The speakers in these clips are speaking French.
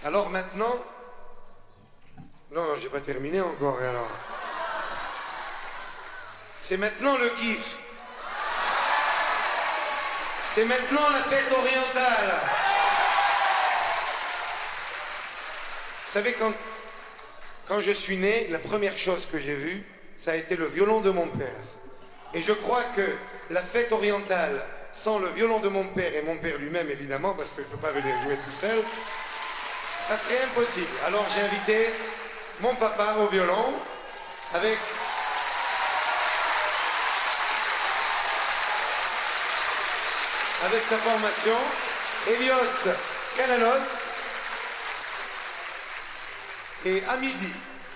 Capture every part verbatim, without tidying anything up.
Alors maintenant... Non, non, j'ai pas terminé encore, alors. C'est maintenant le kiff. C'est maintenant la fête orientale. Vous savez, quand, quand je suis né, la première chose que j'ai vue, ça a été le violon de mon père. Et je crois que la fête orientale, sans le violon de mon père, et mon père lui-même évidemment, parce que je ne peux pas venir jouer tout seul, ça serait impossible. Alors j'ai invité mon papa au violon, avec... avec sa formation, Elios Canalos, et à midi.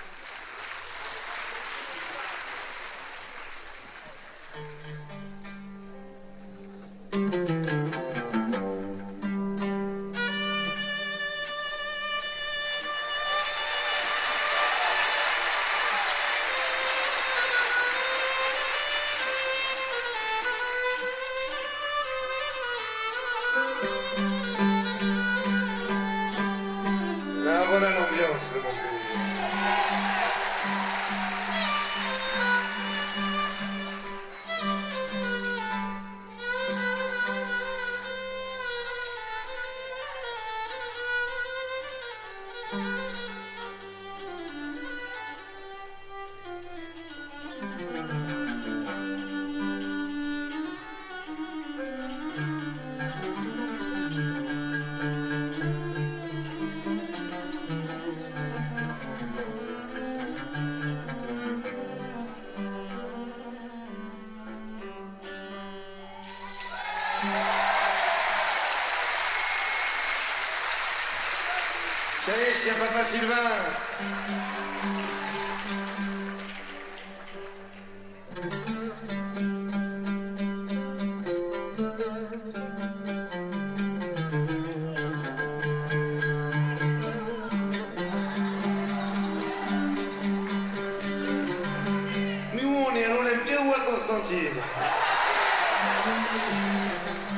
Là, voilà l'ambiance, mon pays. Ça y est, chien papa Sylvain. Nous, on est à l'Olympia ou à Constantine?